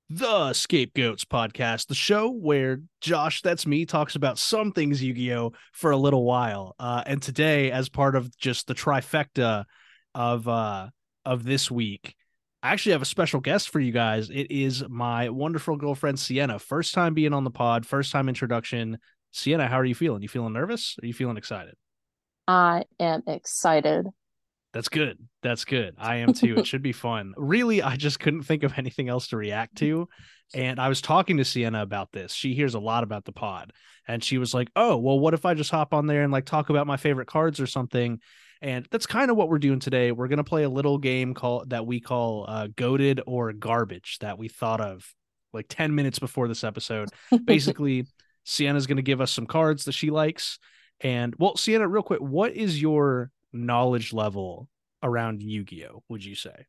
The Scapegoats podcast, the show where Josh, that's me, talks about some things Yu-Gi-Oh for a little while. And today, as part of just the trifecta of this week, I actually have a special guest for you guys. It is my wonderful girlfriend Sienna. First time being on the pod, first time introduction. Sienna, how are you feeling? You feeling nervous? Are you feeling excited? I am excited. That's good. That's good. I am too. It should be fun. Really, I just couldn't think of anything else to react to. And I was talking to Sienna about this. She hears a lot about the pod. And she was like, oh, well, what if I just hop on there and like talk about my favorite cards or something? And that's kind of what we're doing today. We're going to play a little game called that we call Goated or Garbage that we thought of like 10 minutes before this episode. Basically, Sienna's going to give us some cards that she likes. And well, Sienna, real quick, what is your knowledge level around Yu-Gi-Oh, would you say?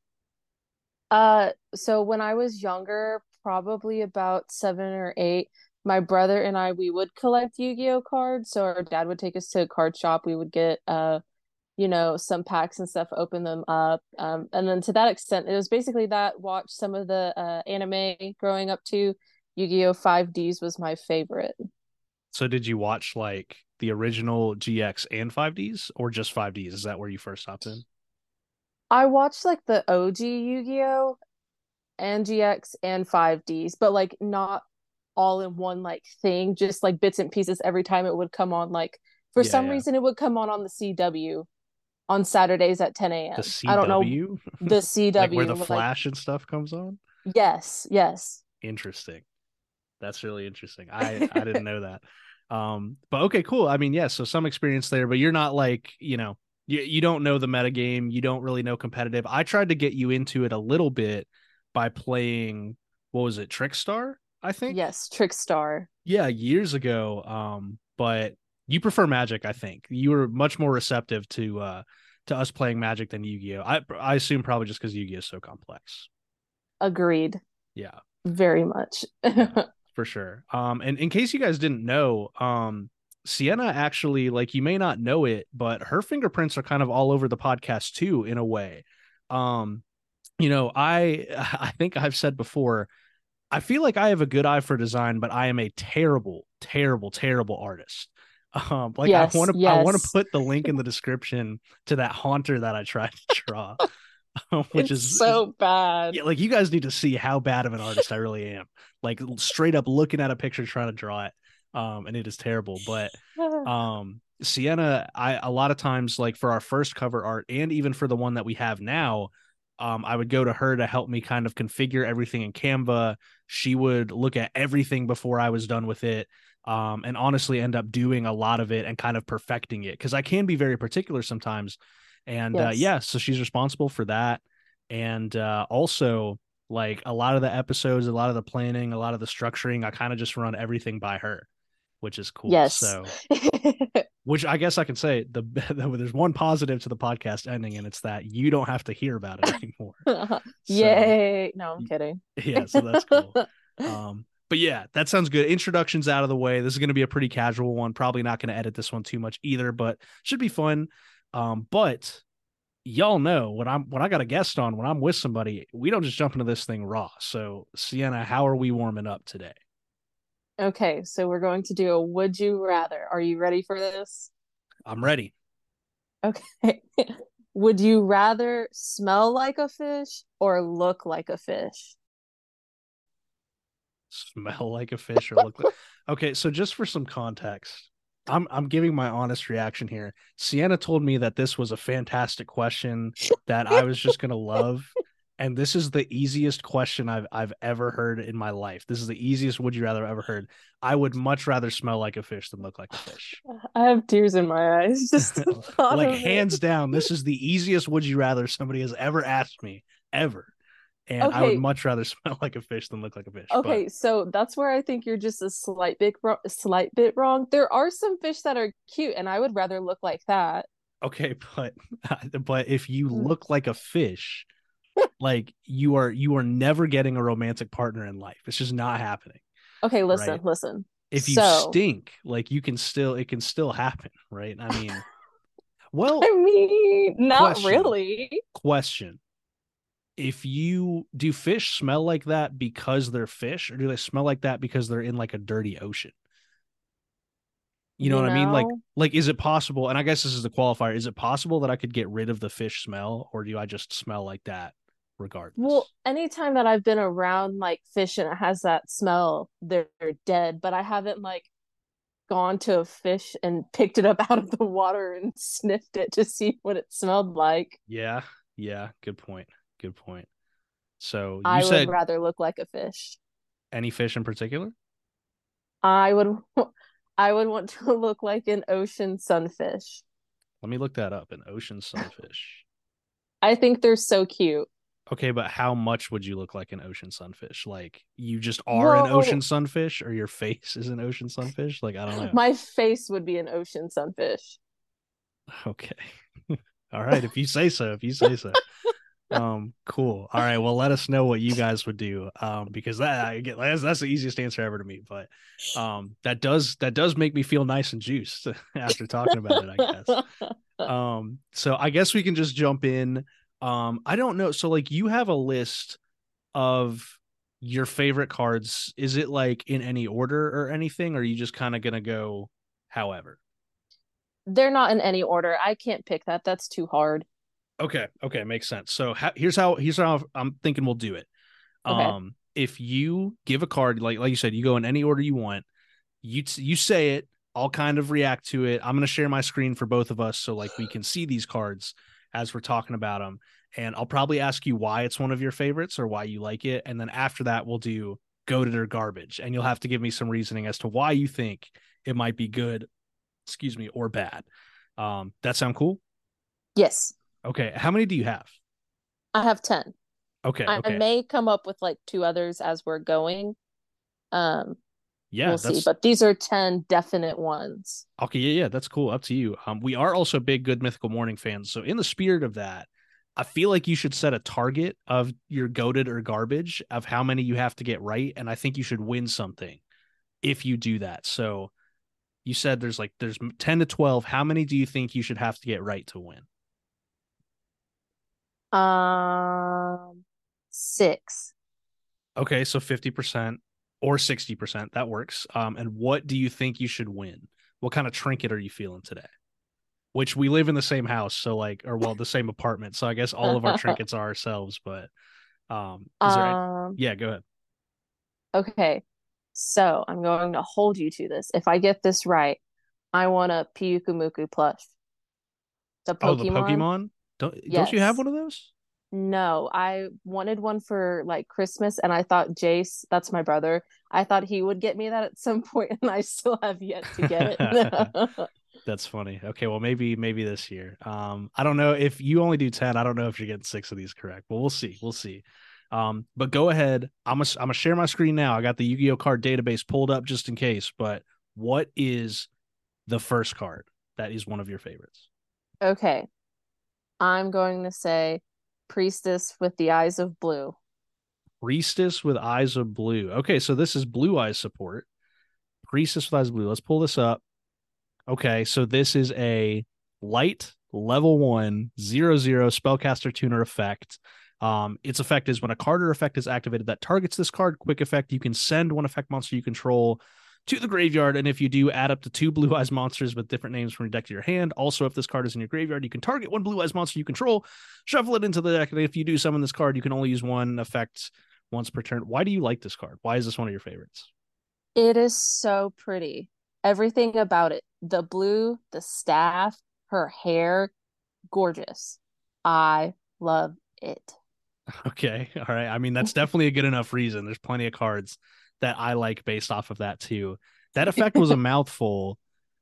So when I was younger, probably about 7 or 8, my brother and we would collect Yu-Gi-Oh cards. So our dad would take us to a card shop. We would get some packs and stuff, open them up. And then to that extent, it was basically that, watch some of the anime growing up too. Yu-Gi-Oh! 5Ds was my favorite. So did you watch like the original GX and 5Ds or just 5Ds? Is that where you first hopped in? I watched like the OG Yu-Gi-Oh! And GX and 5Ds, but like not all in one like thing, just like bits and pieces every time it would come on. Like for Yeah, some yeah. reason, it would come on the CW on Saturdays at 10 The a.m. I don't know CW? the Like where CW, the like, Flash and stuff comes on? yes, yes. Interesting. That's really interesting. I didn't know that. But okay, cool. I mean, yeah, so some experience there, but you're not like, you don't know the metagame, you don't really know competitive. I tried to get you into it a little bit by playing, what was it, Trickstar, I think? Yes, Trickstar. Yeah, years ago. But you prefer Magic, I think. You were much more receptive to us playing Magic than Yu-Gi-Oh. I assume probably just because Yu-Gi-Oh is so complex. Agreed. Yeah. Very much. Yeah, for sure. And in case you guys didn't know, Sienna actually, like, you may not know it, but her fingerprints are kind of all over the podcast too, in a way. Um, I think I've said before, I feel like I have a good eye for design, but I am a terrible, terrible, terrible artist. Like Yes, I want to yes. put the link in the description to that haunter that I tried to draw, which It's is so bad. yeah, like you guys need to see how bad of an artist I really am. Like straight up looking at a picture trying to draw it. And it is terrible. But Sienna, I a lot of times like for our first cover art and even for the one that we have now, I would go to her to help me kind of configure everything in Canva. She would look at everything before I was done with it. And honestly end up doing a lot of it and kind of perfecting it because I can be very particular sometimes. And Yes. yeah, so she's responsible for that. And also, like a lot of the episodes, a lot of the planning, a lot of the structuring, I kind of just run everything by her, which is cool. Yes. So, which I guess I can say there's one positive to the podcast ending, and it's that you don't have to hear about it anymore. So, Yay. No, I'm kidding. yeah, so that's cool. But yeah, that sounds good. Introduction's out of the way. This is going to be a pretty casual one. Probably not going to edit this one too much either, but should be fun. But y'all know when I got a guest on, when I'm with somebody, we don't just jump into this thing raw. So Sienna, how are we warming up today? Okay, so we're going to do a would you rather. Are you ready for this? I'm ready. Okay. Would you rather smell like a fish or look like a fish? Smell like a fish or look like okay, so just for some context, I'm giving my honest reaction here. Sienna told me that this was a fantastic question that I was just gonna love. And this is the easiest question I've ever heard in my life. This is the easiest would you rather I've ever heard. I would much rather smell like a fish than look like a fish. I have tears in my eyes just the thought Like of it. hands down, this is the easiest would you rather somebody has ever asked me ever. And I would Okay, much rather smell like a fish than look like a fish. But okay, so that's where I think you're just slight bit wrong. There are some fish that are cute, and I would rather look like that. okay, but but if you Mm. look like a fish, like you are never getting a romantic partner in life. It's just not happening, Okay, listen, right? listen. If you So, stink, like it can still happen, right? I mean, well, I mean, not question, really. question. if you do fish smell like that because they're fish, or do they smell like that because they're in like a dirty ocean? You know You what I mean? know, is it possible? And I guess this is the qualifier. Is it possible that I could get rid of the fish smell, or do I just smell like that well, regardless? anytime that I've been around like fish and it has that smell, they're dead. But I haven't like gone to a fish and picked it up out of the water and sniffed it to see what it smelled like. Yeah, yeah. Good point. Good point. So you I would said rather look like a fish. any fish in particular? I would I would want to look like an ocean sunfish. Let me look that up. An ocean sunfish. I think they're so cute. Okay, but how much would you look like an ocean sunfish? Like you just are an ocean Well, sunfish, or your face is an ocean sunfish? Like I don't know. my face would be an ocean sunfish. Okay. All right, if you say so, if you say so. Cool. All right, well, let us know what you guys would do. Because that's the easiest answer ever to me. But that does make me feel nice and juiced after talking about it, I guess. So I guess we can just jump in. I don't know. So like you have a list of your favorite cards. Is it like in any order or anything? Or are you just kind of gonna go however? They're not in any order. I can't pick that. That's too hard. Okay, okay, makes sense. So here's how I'm thinking we'll do it. Okay. If you give a card, like you said, you go in any order you want. You say it. I'll kind of react to it. I'm gonna share my screen for both of us, so like we can see these cards as we're talking about them. And I'll probably ask you why it's one of your favorites or why you like it. And then after that, we'll do goated or garbage, and you'll have to give me some reasoning as to why you think it might be good, excuse me, or bad. That sound cool? Yes. Okay. How many do you have? I have 10. Okay. I Okay. may come up with like two others as we're going. Um, Yeah, we'll see. that's But these are 10 definite ones. okay. Yeah, yeah, that's cool. Up to you. We are also big Good Mythical Morning fans. So in the spirit of that, I feel like you should set a target of your goaded or garbage of how many you have to get right, and I think you should win something if you do that. So you said there's 10 to 12. How many do you think you should have to get right to win? Six. Okay, so 50% or 60%, that works. And what do you think you should win? What kind of trinket are you feeling today? Which we live in the same house, so like, or well, the same apartment. So I guess all of our trinkets are ourselves, but is there any, um, yeah, go ahead. okay. So I'm going to hold you to this. If I get this right, I want a Pyukumuku plush. The Oh, the Pokemon? Pokemon? Don't you have Yes. one of those? No, I wanted one for like Christmas, and I thought Jace, that's my brother, I thought he would get me that at some point, and I still have yet to get it. That's funny. Okay, well maybe this year. I don't know if you only do 10. I don't know if you're getting six of these correct, but we'll see. We'll see. But go ahead. I'm gonna share my screen now. I got the Yu-Gi-Oh card database pulled up just in case. But what is the first card that is one of your favorites? Okay, I'm going to say Priestess with the Eyes of Blue. Priestess with Eyes of Blue. Okay, so this is Blue Eyes support. Priestess with Eyes of Blue. Let's pull this up. Okay, so this is a light level 1/0/0 spellcaster tuner effect. Its effect is when a card or effect is activated that targets this card, quick effect, you can send one effect monster you control to the graveyard. And if you do, add up to two blue eyes monsters with different names from your deck to your hand. Also, if this card is in your graveyard, you can target one blue eyes monster you control, shuffle it into the deck. And if you do summon this card, you can only use one effect once per turn. Why do you like this card? Why is this one of your favorites? It is so pretty. Everything about it. The blue, the staff, her hair, gorgeous. I love it. Okay. All right. I mean, that's definitely a good enough reason. There's plenty of cards that I like based off of that too. That effect was a mouthful.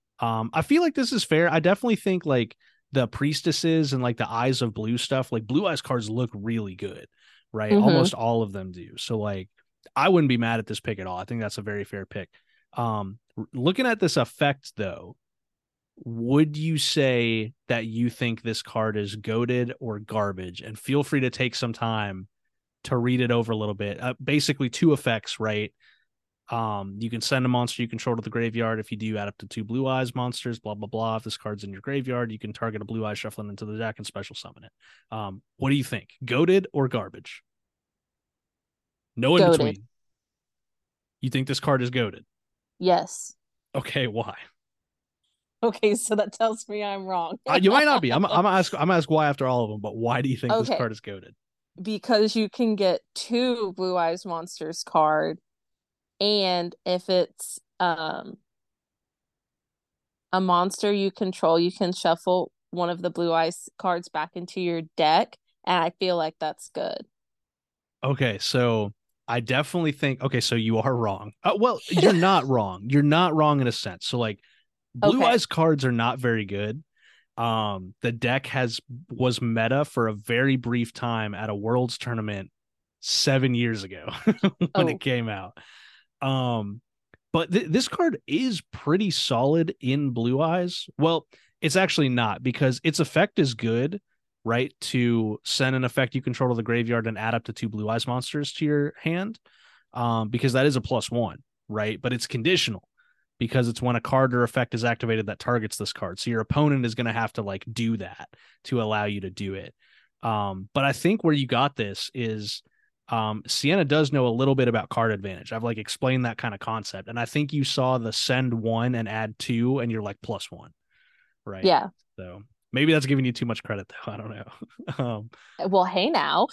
I feel like this is fair. I definitely think like the priestesses and like the eyes of blue stuff, like blue eyes cards look really good, right? Hmm. Almost all of them do. So like I wouldn't be mad at this pick at all. I think that's a very fair pick. Looking at this effect though, would you say that you think this card is goaded or garbage? And feel free to take some time to read it over a little bit. Basically, two effects, right? You can send a monster you control to the graveyard. If you do, add up to 2 Blue Eyes monsters, blah, blah, blah. If this card's in your graveyard, you can target a Blue Eye, shuffle it into the deck, and special summon it. What do you think? Goated or garbage? No in Goated. between. You think this card is goated? Yes. Okay, why? Okay, so that tells me I'm wrong. You might not be. I'm gonna ask why after all of them, but why do you think this Okay, card is goated? because you can get 2 Blue Eyes Monsters card, and if it's a monster you control, you can shuffle one of the Blue Eyes cards back into your deck, and I feel like that's good. Okay, so I definitely think. Okay, so you are wrong. Well, you're not wrong. You're not wrong in a sense. So like, Blue Okay. Eyes cards are not very good. The deck was meta for a very brief time at a Worlds tournament 7 years ago when it Oh, came out. Um, but this card is pretty solid in Blue Eyes. Well, it's actually not because its effect is good, right? To send an effect you control to the graveyard and add up to 2 Blue Eyes monsters to your hand. Because that is a +1, right? But it's conditional because it's when a card or effect is activated that targets this card. So your opponent is going to have to like do that to allow you to do it. But I think where you got this is Sienna does know a little bit about card advantage. I've like explained that kind of concept. And I think you saw the send 1 and add 2 and you're like +1, right? yeah. So maybe that's giving you too much credit though. I don't know. Well, hey now.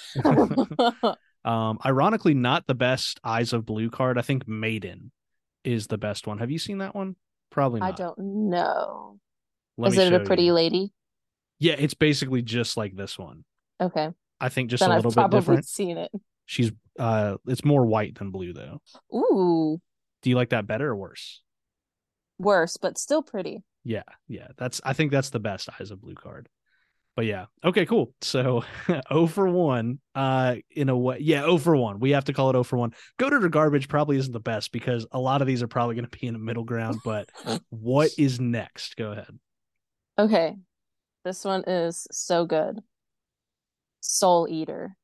Ironically, not the best Eyes of Blue card. I think Maiden is the best one. Have you seen that one? Probably I not. don't know. Let Is me it a show pretty you. lady? Yeah, it's basically just like this one. Okay. I think just a Then I've little bit probably different. seen it. She's it's more white than blue though. Ooh, Do you like that better or worse? worse, but still pretty. Yeah, yeah. I think that's the best Eyes of Blue card. But yeah. Okay, cool. So 0 for 1 in a way. Yeah, 0 for 1. We have to call it 0 for 1. Goated or garbage probably isn't the best because a lot of these are probably going to be in a middle ground, but what is next? Go ahead. Okay. This one is so good. Soul Eater.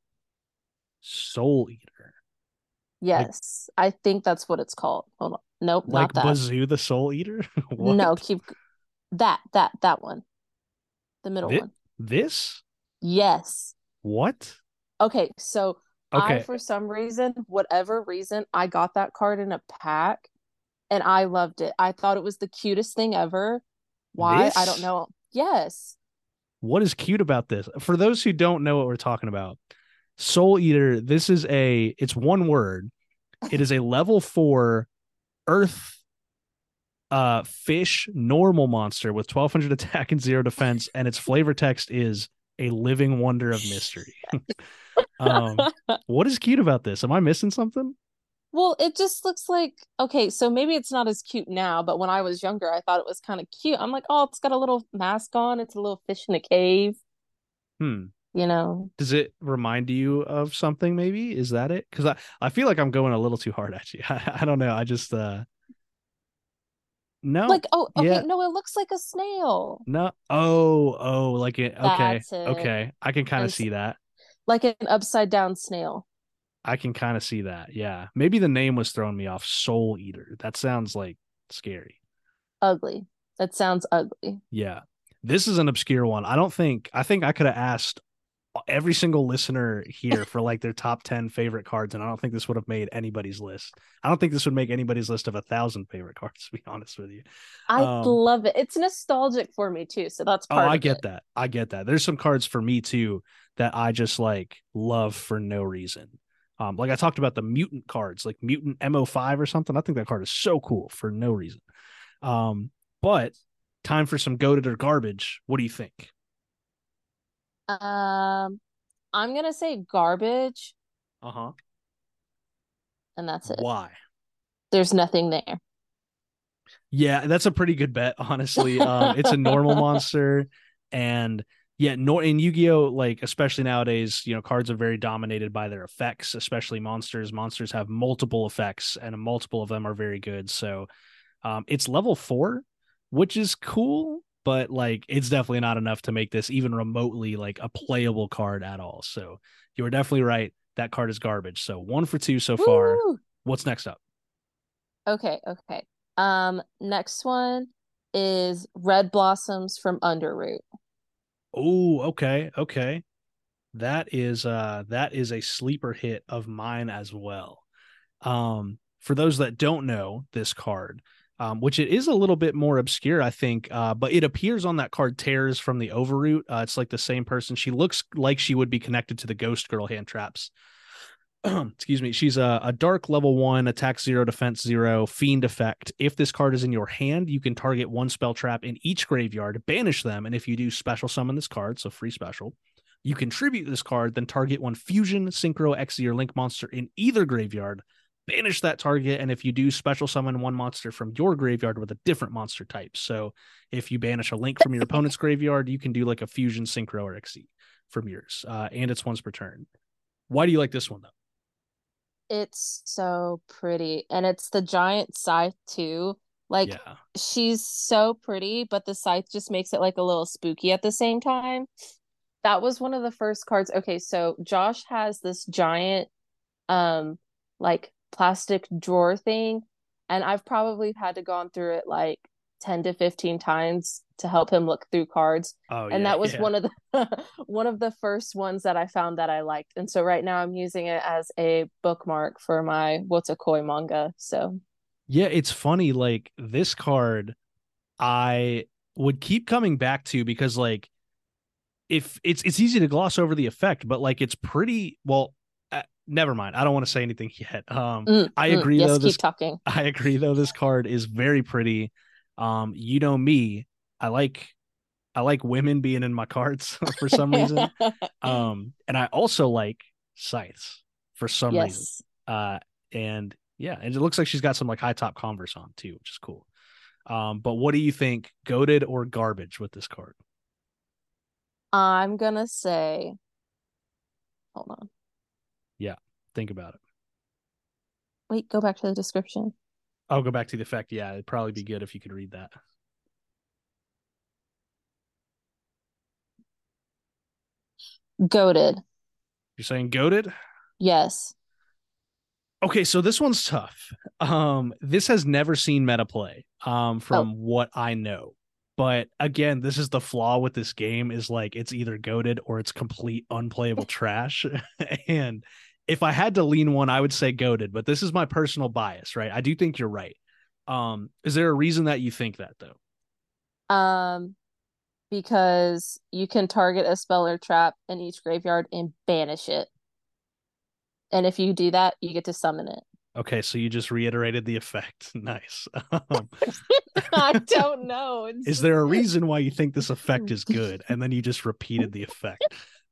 Soul Eater. Like Yes, I think that's what it's called. Hold on. Nope, like not that. Bazoo the Soul Eater? No, What? keep that one. The middle This, one. this? Yes. What? Okay, so I, Okay. for some reason, whatever reason, I got that card in a pack and I loved it. I thought it was the cutest thing ever. Why? I don't This? know. Yes. What is cute about this? For those who don't know what we're talking about, Soul Eater, it's one word. It is a level 4 earth fish normal monster with 1200 attack and 0 defense, and its flavor text is a living wonder of mystery. um, what is cute about this? Am I missing something? Well, it just looks like okay, so maybe it's not as cute now, but when I was younger, I thought it was kind of cute. I'm like, oh, it's got a little mask on, it's a little fish in a cave, Hmm. you know. Does it remind you of something? Maybe is that it? Because I feel like I'm going a little too hard at you. I don't know. I just no, Like, oh, okay, yeah, no, it looks like a snail. no. Like it. Okay, That's it. okay. I can kind of And see that. like an upside down snail. I can kind of see that. Yeah. Maybe the name was throwing me off. Soul Eater. That sounds like scary. Ugly. That sounds ugly. Yeah. This is an obscure one. I think I could have asked every single listener here for like their top 10 favorite cards, and I don't think this would have made anybody's list. I don't think this would make anybody's list of 1,000 favorite cards, to be honest with you. I Um, love it. It's nostalgic for me too, so that's oh, part I of it. get that. I get that. There's some cards for me too that I just like love for no reason. Like I talked about the mutant cards, like mutant MO5 or something. I think that card is so cool for no reason. But time for some goated or garbage. What do you think? Um, I'm gonna say garbage, Uh-huh. and that's it. Why? There's nothing there. Yeah, that's a pretty good bet, honestly. It's a normal monster, and yeah, in Yu-Gi-Oh, like especially nowadays, cards are very dominated by their effects, especially monsters. Monsters have multiple effects, and multiple of them are very good. So, it's level 4, which is cool, but like it's definitely not enough to make this even remotely like a playable card at all. So, you were definitely right. That card is garbage. So 1 for 2 so far. Woo! What's next up? Okay, okay. Next one is Red Blossoms from Underroot. Oh, okay, okay. That is a sleeper hit of mine as well. For those that don't know this card, which it is a little bit more obscure, I think, but it appears on that card Tears from the Overroot. It's like the same person. She looks like she would be connected to the Ghost Girl hand traps. Excuse me. She's a dark level 1, attack 0, defense 0, fiend effect. If this card is in your hand, you can target one spell trap in each graveyard, banish them, and if you do special summon this card, so free special, you contribute this card, then target one fusion, synchro, Xe, or link monster in either graveyard, banish that target, and if you do special summon one monster from your graveyard with a different monster type. So if you banish a link from your opponent's graveyard, you can do like a fusion, synchro, or Xe from yours, and it's once per turn. Why do you like this one though? It's so pretty. And it's the giant scythe too. Like Yeah. she's so pretty, but the scythe just makes it like a little spooky at the same time. That was one of the first cards. Okay, so Josh has this giant um like plastic drawer thing, and I've probably had to gone through it like 10 to 15 times to help him look through cards. Oh And yeah, that was yeah. one of the one of the first ones that I found that I liked. And so right now I'm using it as a bookmark for my Wotakoi manga. So Yeah, it's funny like this card I would keep coming back to because like if it's easy to gloss over the effect, but like it's pretty well. Never mind. I don't want to say anything yet. I agree though. yes, This keep talking. I agree though. This card is very pretty. You know me. I like I like women being in my cards for some reason. And I also like scythes for some reason. Yes. Uh, and yeah, and it looks like she's got some like high top Converse on too, which is cool. But what do you think, goaded or garbage with this card? I'm gonna say, hold on. Yeah, think about it. Wait, go back to the description. I'll go back to the effect. Yeah, it'd probably be good if you could read that. Goaded. You're saying goaded? Yes. Okay, so this one's tough. This has never seen meta play, Oh, from what I know. But again, this is the flaw with this game is like it's either goaded or it's complete unplayable trash. And if I had to lean one, I would say goaded, but this is my personal bias, right? I do think you're right. Is there a reason that you think that though? um, because you can target a spell or trap in each graveyard and banish it. And if you do that, you get to summon it. Okay, so you just reiterated the effect. Nice. I don't know. It's Is just there a reason why you think this effect is good? And then you just repeated the effect.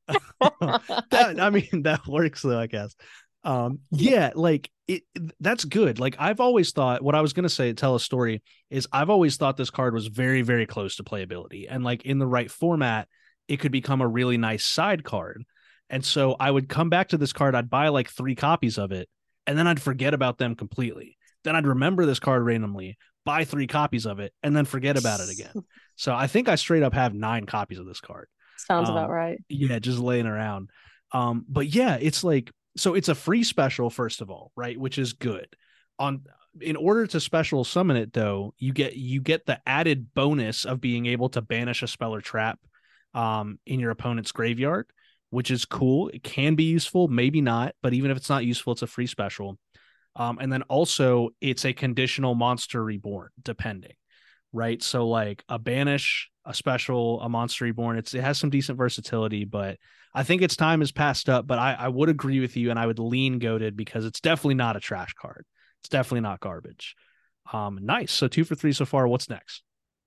That I mean that works though, I guess. Yeah, like that's good. Like I've always thought what I was gonna say, tell a story, is I've always thought this card was very, very close to playability. And like in the right format, it could become a really nice side card. And so I would come back to this card, I'd buy like 3 copies of it, and then I'd forget about them completely. Then I'd remember this card randomly, buy 3 copies of it, and then forget about it again. So I think I straight up have 9 copies of this card. sounds about right. Yeah, just laying around. But yeah, it's like so it's a free special first of all, right? Which is good. On In order to special summon it though, you get the added bonus of being able to banish a spell or trap in your opponent's graveyard, which is cool. It can be useful, maybe not, but even if it's not useful, it's a free special. And then also it's a conditional monster reborn, depending, right? So like a banish, a special, a monster reborn, it has some decent versatility, but I think its time is passed up. But I would agree with you, and I would lean goaded because it's definitely not a trash card. It's definitely not garbage. Nice. So 2 for 3 so far. What's next?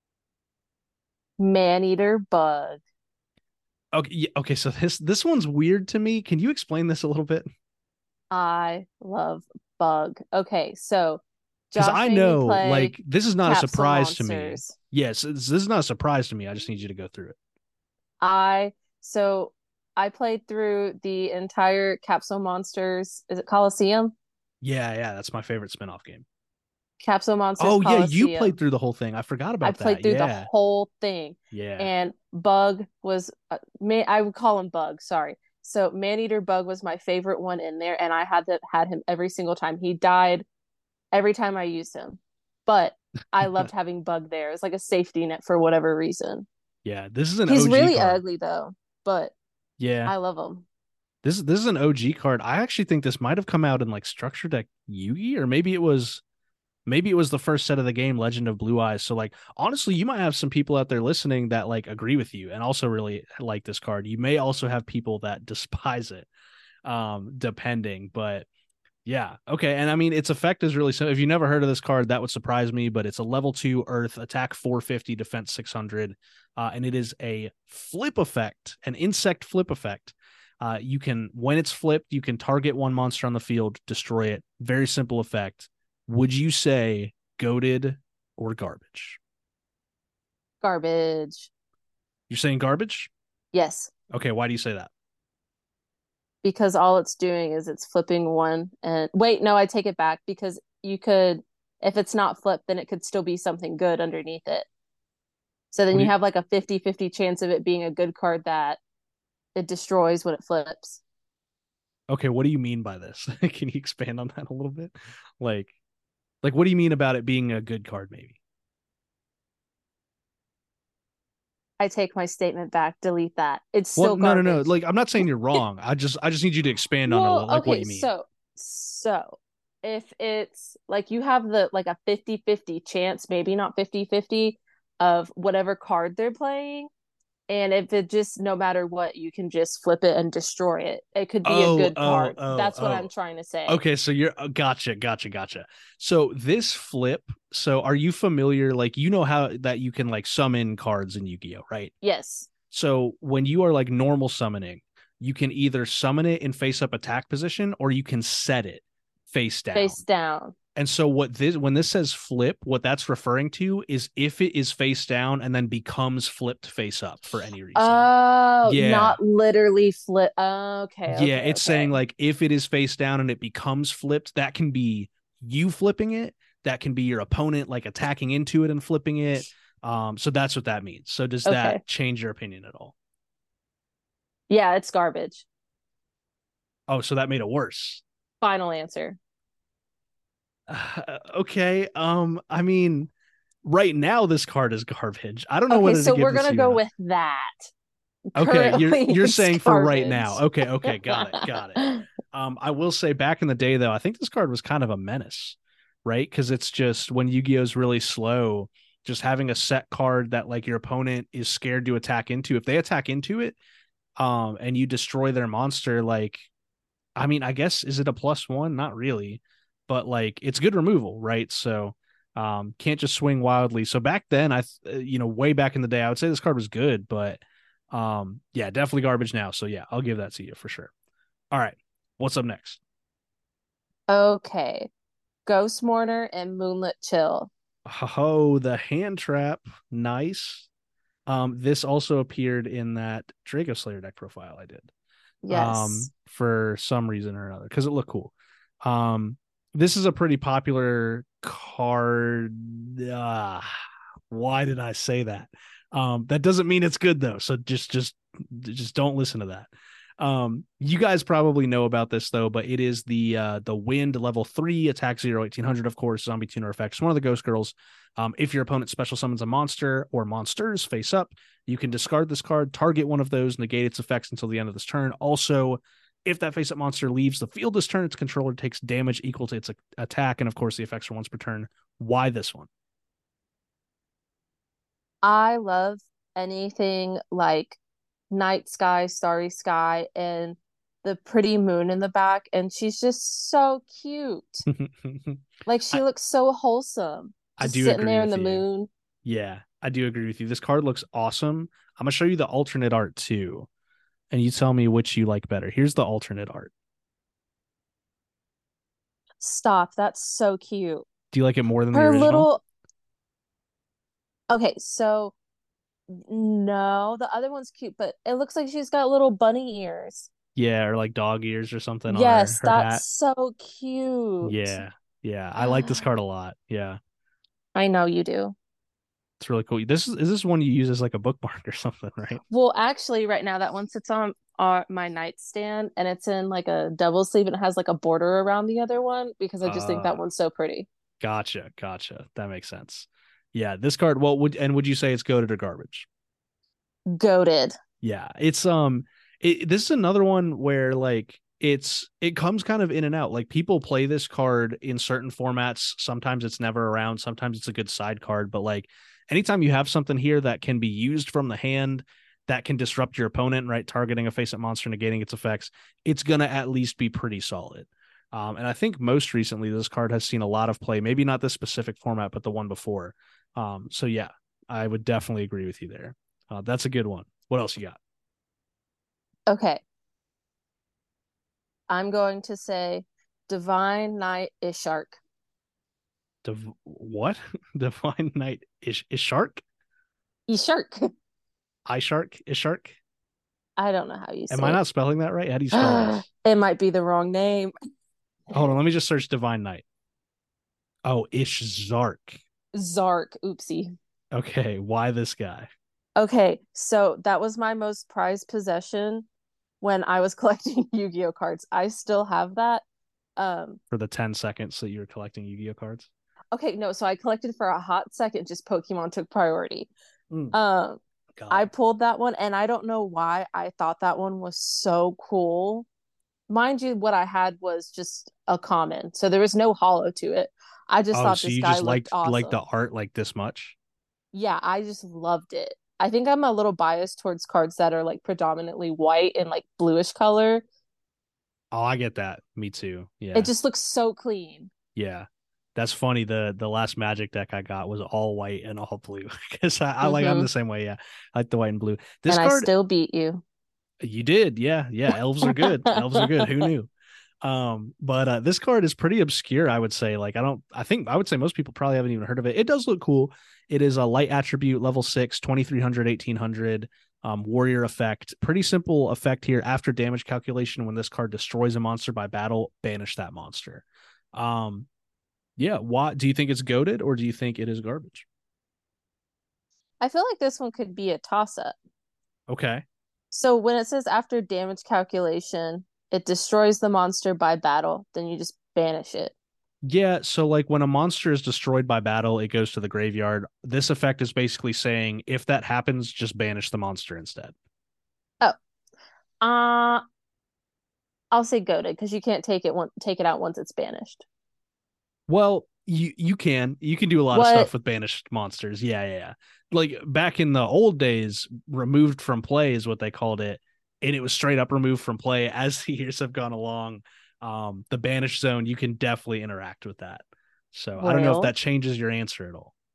Maneater bug. Okay, yeah, okay. So this one's weird to me. Can you explain this a little bit? I love bug. Okay, so Because Josh I made me know, play like, this is not a Capsule surprise to me. Monsters. Yes, this is not a surprise to me. I just need you to go through it. I so I played through the entire Capsule Monsters. Is it Coliseum? Yeah, yeah, that's my favorite spinoff game. Capsule Monsters Oh yeah, you played Coliseum. through the whole thing. I forgot I about played that. through the Yeah, whole thing, yeah. and Bug was me. I would call him Bug. Sorry. So Maneater Bug was my favorite one in there, and I had him every single time. He died every time I used him. But I loved having Bug there. It's like a safety net for whatever reason. Yeah, this is an He's OG really card. ugly though, but Yeah. I love him. This is an OG card. I actually think this might have come out in like Structure Deck Yugi, or maybe it was the first set of the game, Legend of Blue Eyes. So like honestly, you might have some people out there listening that like agree with you and also really like this card. You may also have people that despise it, depending. But yeah, okay. And I mean, its effect is really simple. If you never heard of this card, that would surprise me. But it's a level 2 Earth, attack 450, defense 600, and it is a flip effect, an insect flip effect. You can, when it's flipped, you can target one monster on the field, destroy it. Very simple effect. Would you say goated or garbage? Garbage. You're saying garbage? Yes, Okay, why do you say that? because all it's doing is it's flipping one and wait, no, I take it back because you could if it's not flipped, then it could still be something good underneath it. So then What do you you, have like a 50-50 chance of it being a good card that it destroys when it flips. okay, what do you mean by this? Can you expand on that a little bit? Like, like what do you mean about it being a good card, maybe? I take my statement back, delete that. It's Well, still no, no, no. garbage. Like, I'm not saying you're wrong. I just need you to expand on it, Well, like what okay, you mean. so if it's like you have the like a 50-50 chance, maybe not 50-50 of whatever card they're playing, and if it just no matter what, you can just flip it and destroy it. It could be a Oh, good oh, card. oh, That's what I'm oh. trying to say. Okay, so you're gotcha, gotcha, gotcha. So this flip, so are you familiar? Like, you know how that you can like summon cards in Yu-Gi-Oh, right? Yes. So when you are like normal summoning, you can either summon it in face up attack position or you can set it face Face down. down. And so what this when this says flip, what that's referring to is if it is face down and then becomes flipped face up for any reason. Oh, Yeah. not literally flip. Okay, Yeah, okay, it's okay. saying like if it is face down and it becomes flipped, that can be you flipping it. That can be your opponent like attacking into it and flipping it. So that's what that means. So does that Okay. change your opinion at all? Yeah, it's garbage. Oh, so that made it worse. Final answer. Okay. I mean, right now this card is garbage. I don't know Okay, whether to so give we're this gonna to you or go not. with that. Okay, you're Currently, you're it's saying for right now. garbage. Okay, okay, got it, got it. I will say back in the day though, I think this card was kind of a menace, right? Because it's just when Yu-Gi-Oh's really slow, just having a set card that like your opponent is scared to attack into. If they attack into it, and you destroy their monster, like I mean, I guess is it a +1? Not really, but like it's good removal, right? So can't just swing wildly. So back then, way back in the day, I would say this card was good, but yeah, definitely garbage now. So yeah, I'll give that to you for sure. All right, what's up next? Okay. Ghost Mourner and Moonlit Chill. Oh, the hand trap, nice. This also appeared in that Draco Slayer deck profile I did. Yes. For some reason or another because it looked cool. Um, this is a pretty popular card. Why did I say that? That doesn't mean it's good though. So just don't listen to that. You guys probably know about this though, but it is the wind level 3 attack 0 1800, of course, zombie tuner effects. One of the ghost girls. If your opponent special summons a monster or monsters face up, you can discard this card, target one of those, negate its effects until the end of this turn. Also, if that face up monster leaves the field this turn, its controller takes damage equal to its attack, and of course, the effects are once per turn. Why this one? I love anything like night sky, starry sky, and the pretty moon in the back. And she's just so cute. Like I, she looks so wholesome, I just do sitting agree there in with the you. moon. Yeah, I do agree with you. This card looks awesome. I'm gonna show you the alternate art too, and you tell me which you like better. Here's the alternate art. Stop. That's so cute. Do you like it more than the Her original? little, okay, so no, the other one's cute, but it looks like she's got little bunny ears. Yeah, or like dog ears or something on her Yes, her that's hat. so cute. Yeah, yeah, I like this card a lot. Yeah, I know you do. it's really cool. This is this one you use as like a bookmark or something, right? Well, actually, right now that one sits on my nightstand and it's in like a double sleeve and it has like a border around the other one because I just think Uh, that one's so pretty. Gotcha. That makes sense. Yeah, this card. Well, would you say it's goated or garbage? Goated. Yeah, this is another one where like it comes kind of in and out. Like people play this card in certain formats. Sometimes it's never around. Sometimes it's a good side card. But like anytime you have something here that can be used from the hand that can disrupt your opponent, right? Targeting a face-up monster, negating its effects, it's gonna at least be pretty solid. And I think most recently this card has seen a lot of play. Maybe not this specific format, but the one before. So yeah, I would definitely agree with you there. That's a good one. What else you got? Okay. I'm going to say Divine Knight Ishark. What? Divine Knight is shark? Ishark. I shark is shark? I don't know how you Am I say not spelling that right? How do you spell it. this? It might be the wrong name. Hold on, let me just search Divine Knight. Oh, Ishzark. Zark. Oopsie. Okay, why this guy? Okay, so that was my most prized possession when I was collecting Yu-Gi-Oh cards. I still have that. For the 10 seconds that you were collecting Yu-Gi-Oh cards? Okay, no, so I collected for a hot second, just Pokemon took priority. Mm, Um, I God. pulled that one, and I don't know why I thought that one was so cool. Mind you, what I had was just a common, so there was no hollow to it. I just Oh, thought so this you guy just looked like the awesome. art like this much? Yeah, I just loved it. I think I'm a little biased towards cards that are like predominantly white and like bluish color. Oh, I get that. Me too. It Yeah. just looks so clean. Yeah. That's funny. The last Magic deck I got was all white and all blue because I'm Mm-hmm. the same way. Yeah, I like the white and blue. This And I card, still beat you. you did. Yeah. Elves are good. Elves are good. Who knew? But this card is pretty obscure. I would say. Like I think I would say most people probably haven't even heard of it. It does look cool. It is a light attribute, level 6, 2300, 1800. Warrior effect. Pretty simple effect here. After damage calculation, when this card destroys a monster by battle, banish that monster. Um, yeah. Why do you think it's goaded or do you think it is garbage? I feel like this one could be a toss up. Okay. So when it says after damage calculation, it destroys the monster by battle, then you just banish it. Yeah, so like when a monster is destroyed by battle, it goes to the graveyard. This effect is basically saying if that happens, just banish the monster instead. Oh, uh, I'll say goaded because you can't take it out once it's banished. Well, you can do a lot of What? stuff with banished monsters. Yeah. Like back in the old days, removed from play is what they called it, and it was straight up removed from play. As the years have gone along, the banished zone you can definitely interact with that. So I don't know if Well, that changes your answer at all.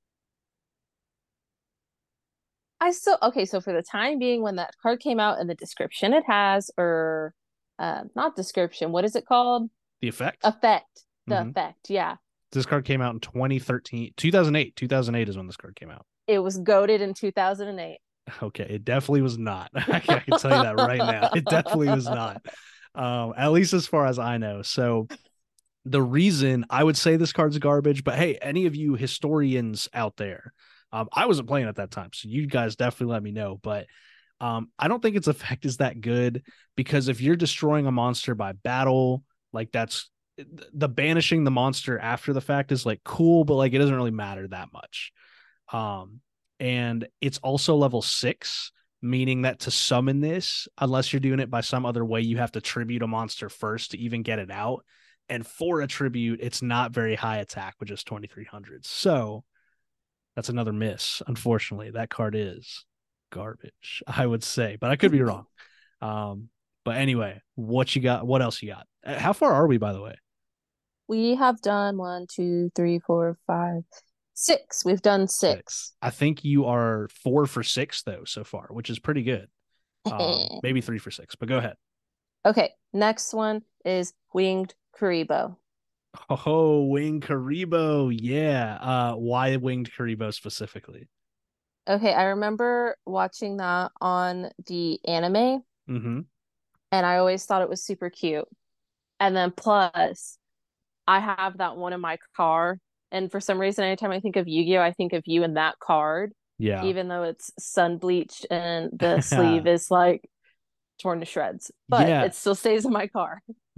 I still okay. So for the time being, when that card came out and the description it has, or not description, what is it called? The effect. Effect. The Mm-hmm. effect. Yeah, This card came out in 2013, 2008. 2008 is when this card came out. it was goaded in 2008. Okay, it definitely was not. I can tell you that right now. It definitely was not. At least as far as I know. So the reason I would say this card's garbage, but hey, any of you historians out there, I wasn't playing at that time, so you guys definitely let me know. But I don't think its effect is that good because if you're destroying a monster by battle, like that's the banishing the monster after the fact is like cool, but like it doesn't really matter that much. Um, and it's also level 6, meaning that to summon this, unless you're doing it by some other way, you have to tribute a monster first to even get it out. And for a tribute, it's not very high attack with just 2300. So that's another miss. Unfortunately, that card is garbage, I would say, but I could be wrong. But anyway, what you got? What else you got? How far are we, by the way? We have done one, two, three, four, five, six. We've done 6. six. I think you are 4 for 6 though so far, which is pretty good. Maybe 3 for 6, but go ahead. Okay, next one is Winged Karibo. Oh, Winged Karibo. Yeah. Why Winged Karibo specifically? Okay, I remember watching that on the anime, Mm-hmm. and I always thought it was super cute. And then plus, I have that one in my car. And for some reason, anytime I think of Yu-Gi-Oh, I think of you in that card, Yeah. even though it's sun bleached and the sleeve is like torn to shreds, but Yeah. it still stays in my car.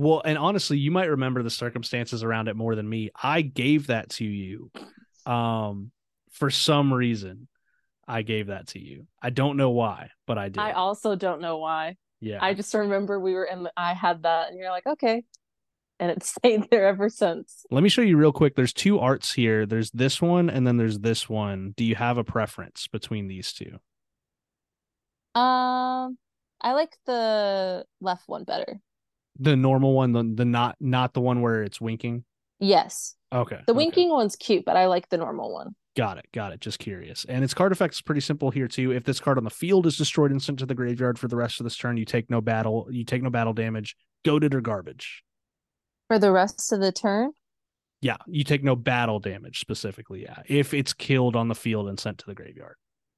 Well, and honestly, you might remember the circumstances around it more than me. I gave that to you. For some reason, I gave that to you. I don't know why, but I I did. also don't know why. I Yeah. just remember we were I had that, and you're like, okay. And it stayed there ever since. Let me show you real quick. There's two arts here. There's this one and then there's this one. Do you have a preference between these two? Um, I like the left one better. The normal one, the not the one where it's winking. Yes. Okay, The okay. winking one's cute, but I like the normal one. Got it. Got it. Just curious. And its card effect is pretty simple here too. If this card on the field is destroyed and sent to the graveyard for the rest of this turn, you take no battle damage, goaded or garbage. For the rest of the turn, Yeah, you take no battle damage specifically, yeah. If it's killed on the field and sent to the graveyard.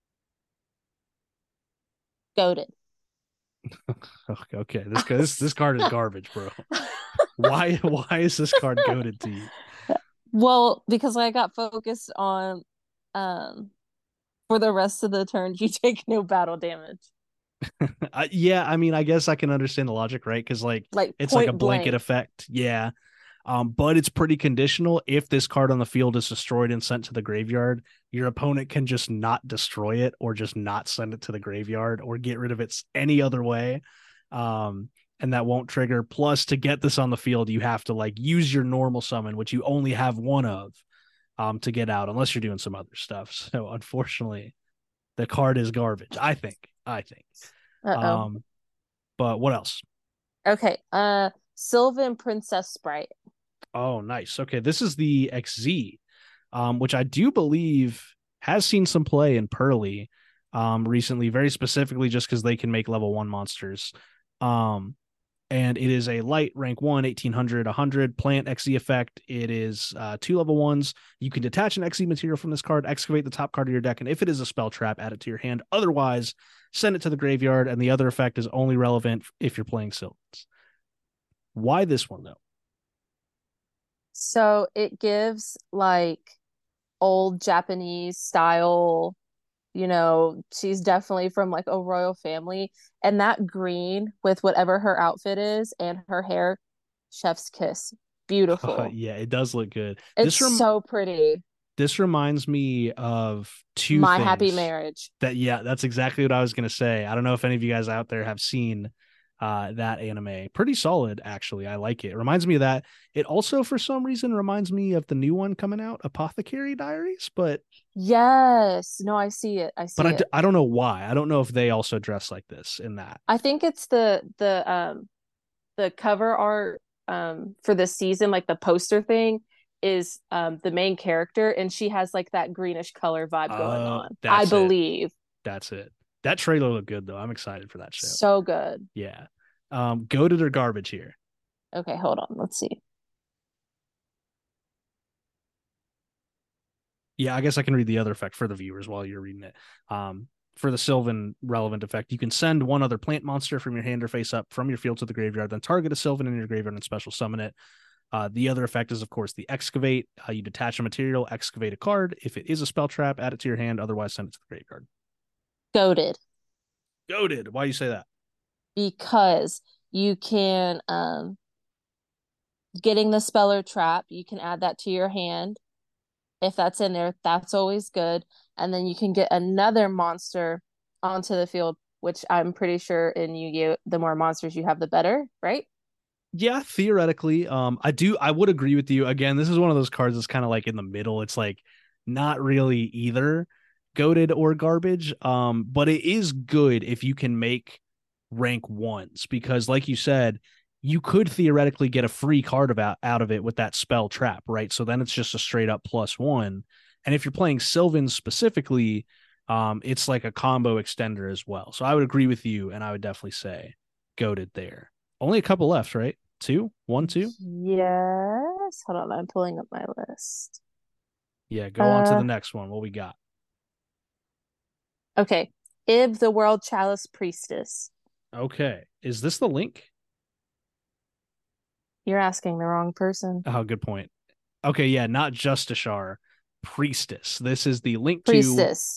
goaded. Okay. This card is garbage, bro. Why is this card goaded to you? Well, because I got focused on um for the rest of the turns you take no battle damage. Yeah, I mean, I guess I can understand the logic, right? Because like Like it's like a point blanket blank. effect. Yeah. But it's pretty conditional. If this card on the field is destroyed and sent to the graveyard, your opponent can just not destroy it or just not send it to the graveyard or get rid of it any other way. And that won't trigger. Plus, to get this on the field, you have to like use your normal summon, which you only have one of, to get out, unless you're doing some other stuff. So unfortunately, the card is garbage. I think. Uh-oh. Um, but what else? Okay. Sylvan Princess Sprite. Oh, nice. Okay, this is the XZ, which I do believe has seen some play in Pearly recently, very specifically just because they can make level 1 monsters. Um, and it is a light rank 1, 1800, 100 plant XZ effect. It is 2 level 1s. You can detach an XZ material from this card, excavate the top card of your deck, and if it is a spell trap, add it to your hand. Otherwise, send it to the graveyard, and the other effect is only relevant if you're playing Sylvans. Why this one, though? So it gives like old Japanese style, she's definitely from like a royal family. And that green with whatever her outfit is and her hair, chef's kiss. Beautiful. Yeah, it does look good. It's so pretty. This reminds me of two My Happy things Marriage. yeah, that's exactly what I was going to say. I don't know if any of you guys out there have seen that anime. Pretty solid, actually. I like it. It reminds me of that. It also, for some reason, reminds me of the new one coming out, Apothecary Diaries, but Yes. No, I see it. I see it. I don't know why. I don't know if they also dress like this in that. I think it's the cover art for the season, like the poster thing is the main character and she has like that greenish color vibe going on. I That's it. believe. That's it. That trailer looked good though. I'm excited for that show. So good. Yeah. Goated or garbage here. Okay, hold on. Let's see. Yeah, I guess I can read the other effect for the viewers while you're reading it. For the Sylvan relevant effect, you can send one other plant monster from your hand or face up from your field to the graveyard, then target a Sylvan in your graveyard and special summon it. The other effect is, of course, the excavate. You detach a material, excavate a card. If it is a spell trap, add it to your hand. Otherwise, send it to the graveyard. Goaded. Goaded. Why do you say that? Because you can getting the speller trap, you can add that to your hand. If that's in there, that's always good. And then you can get another monster onto the field, which I'm pretty sure in Yu-Gi-Oh, the more monsters you have, the better, right? Yeah, theoretically. I would agree with you. Again, this is one of those cards that's kind of like in the middle. It's like not really either goaded or garbage. But it is good if you can make rank 1s because like you said, you could theoretically get a free card out of it with that spell trap, right? So then it's just a straight up +1. And if you're playing Sylvan specifically, it's like a combo extender as well. So I would agree with you, and I would definitely say goaded there. Only a couple left, right? Two, one, two. Yes. Hold on, I'm pulling up my list. Yeah, go on to the next one. What we got? Okay. Ib the World Chalice Priestess. Okay, is this the link? You're asking the wrong person. Oh, good point. Okay, yeah, not Justiciar, Priestess. This is the link to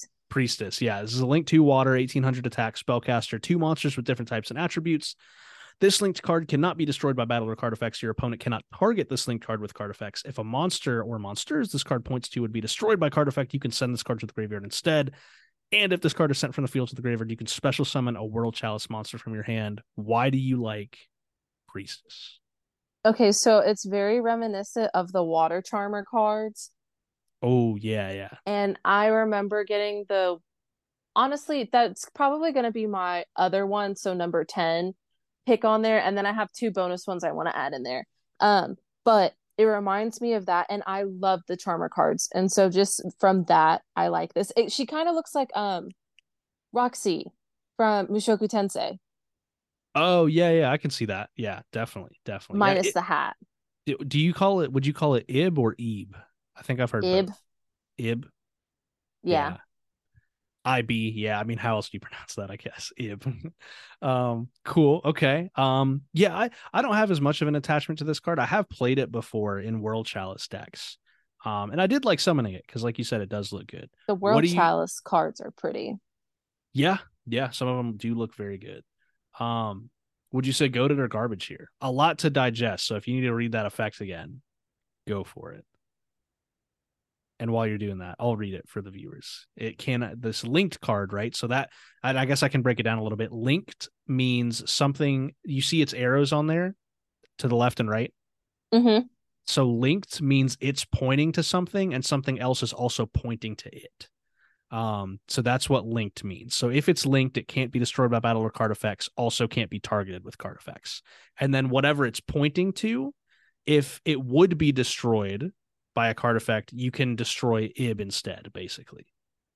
Priestess. Priestess. Yeah, this is a link to water, 1800 attack, spellcaster, 2 monsters with different types and attributes. This linked card cannot be destroyed by battle or card effects. Your opponent cannot target this linked card with card effects. If a monster or monsters this card points to would be destroyed by card effect, you can send this card to the graveyard instead. And if this card is sent from the field to the graveyard, you can special summon a World Chalice monster from your hand. Why do you like Priestess? Okay, so it's very reminiscent of the Water Charmer cards. Oh, yeah, yeah. And I remember getting the honestly, that's probably going to be my other one. So number 10 pick on there. And then I have two bonus ones I want to add in there. But it reminds me of that. And I love the Charmer cards. And so just from that, I like this. She kind of looks like Roxy from Mushoku Tensei. Oh, yeah, yeah. I can see that. Yeah, definitely. Definitely. Minus the hat. Do you call it, would you call it Ib or Ebe? I think I've heard Ib. both. Ib. Yeah. Yeah. IB, yeah. I mean, how else do you pronounce that? I guess Ib. Cool. Okay. Yeah. I don't have as much of an attachment to this card. I have played it before in World Chalice decks, and I did like summoning it because, like you said, it does look good. The World Chalice cards are pretty. Yeah, yeah. Some of them do look very good. Would you say goated or garbage here? A lot to digest. So if you need to read that effect again, go for it. And while you're doing that, I'll read it for the viewers. It can this linked card, right? So that I guess I can break it down a little bit. Linked means something you see its arrows on there to the left and right. Mm-hmm. So linked means it's pointing to something and something else is also pointing to it. So that's what linked means. So if it's linked, it can't be destroyed by battle or card effects, also can't be targeted with card effects. And then whatever it's pointing to, if it would be destroyed by a card effect, you can destroy Ib instead, basically.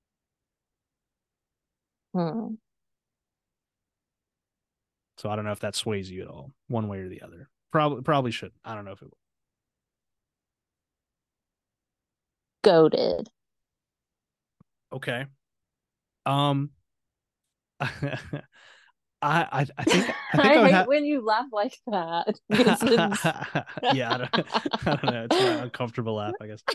Hmm. So I don't know if that sways you at all, one way or the other. Probably should. I don't know if it will. Goated. Okay. I think I hate when you laugh like that. Yeah, I don't know. It's my uncomfortable laugh, I guess.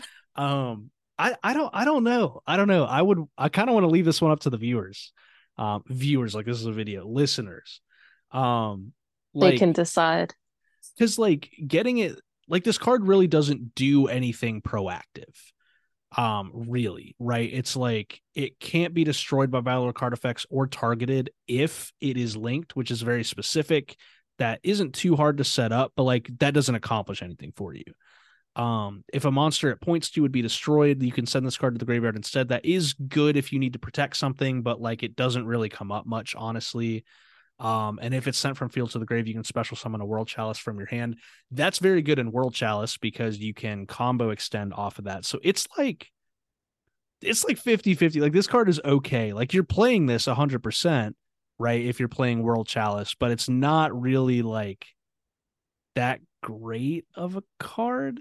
I don't know. I kind of want to leave this one up to the viewers. Viewers, like this is a video, listeners. They can decide. Because like getting it, like this card really doesn't do anything proactive. Really, right? It's like it can't be destroyed by battle or card effects or targeted if it is linked, which is very specific. That isn't too hard to set up, but like that doesn't accomplish anything for you. If a monster it points to would be destroyed, you can send this card to the graveyard instead. That is good if you need to protect something, but like it doesn't really come up much, honestly. And if it's sent from field to the grave, you can special summon a World Chalice from your hand. That's very good in World Chalice because you can combo extend off of that. So it's like 50-50. Like this card is okay. Like you're playing this 100%, right? If you're playing World Chalice, but it's not really like that great of a card.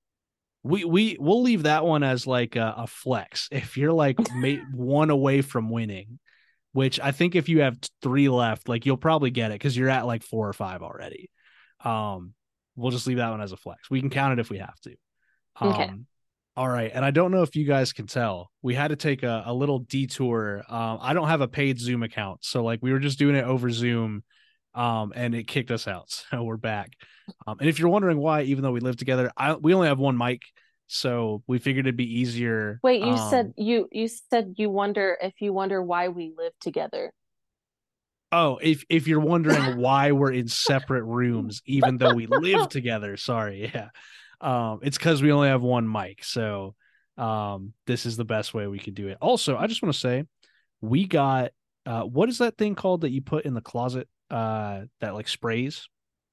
We'll leave that one as like a flex. If you're like one away from winning, which I think if you have 3 left, like you'll probably get it because you're at like 4 or 5 already. We'll just leave that one as a flex. We can count it if we have to. Okay. All right. And I don't know if you guys can tell, we had to take a little detour. I don't have a paid Zoom account. So like we were just doing it over Zoom and it kicked us out. So we're back. And if you're wondering why, even though we live together, we only have one mic. So we figured it'd be easier. Wait, you said you said you wonder why we live together. Oh, if you're wondering why we're in separate rooms, even though we live together, sorry, yeah. It's because we only have one mic. So this is the best way we could do it. Also, I just want to say we got what is that thing called that you put in the closet that like sprays?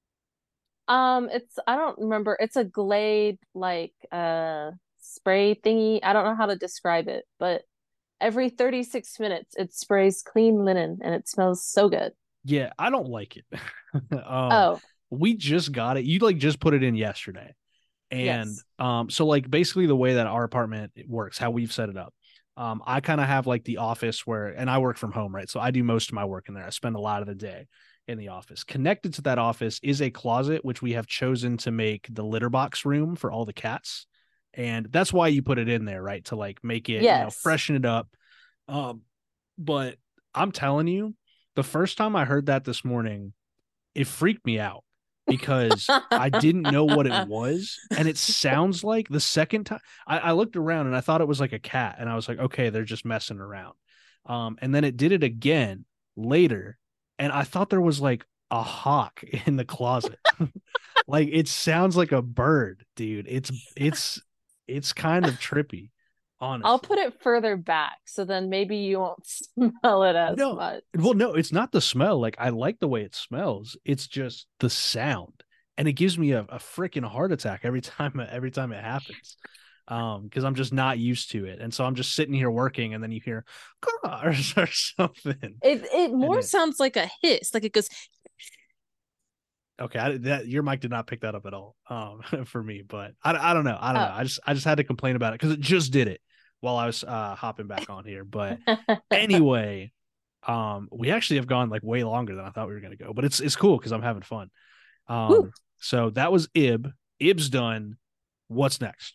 It's I don't remember. It's a Glade like spray thingy. I don't know how to describe it, but every 36 minutes it sprays clean linen and it smells so good. Yeah, I don't like it. Oh, We just got it. You like just put it in yesterday. And yes. so like basically the way that our apartment works, how we've set it up. I kind of have like the office and I work from home, right? So I do most of my work in there. I spend a lot of the day in the office. Connected to that office is a closet, which we have chosen to make the litter box room for all the cats. And that's why you put it in there, right? To like make it, freshen it up. But I'm telling you, the first time I heard that this morning, it freaked me out because I didn't know what it was. And it sounds like the second time I looked around and I thought it was like a cat. And I was like, okay, they're just messing around. And then it did it again later. And I thought there was like a hawk in the closet. Like it sounds like a bird, dude. It's kind of trippy, I'll honestly. put it further back so then maybe you won't smell it as No, much. well, no, it's not the smell. Like I like the way it smells. It's just the sound, and it gives me a freaking heart attack every time it happens. Because I'm just not used to it, and so I'm just sitting here working, and then you hear cars or something, It and more it sounds like a hiss, like it goes. okay, that your mic did not pick that up at all, for me, but I don't know, I don't know. Oh. I just had to complain about it because it just did it while I was hopping back on here, but anyway. We actually have gone like way longer than I thought we were gonna go, but it's cool because I'm having fun. Woo. So that was Ib. Ib's done. What's next?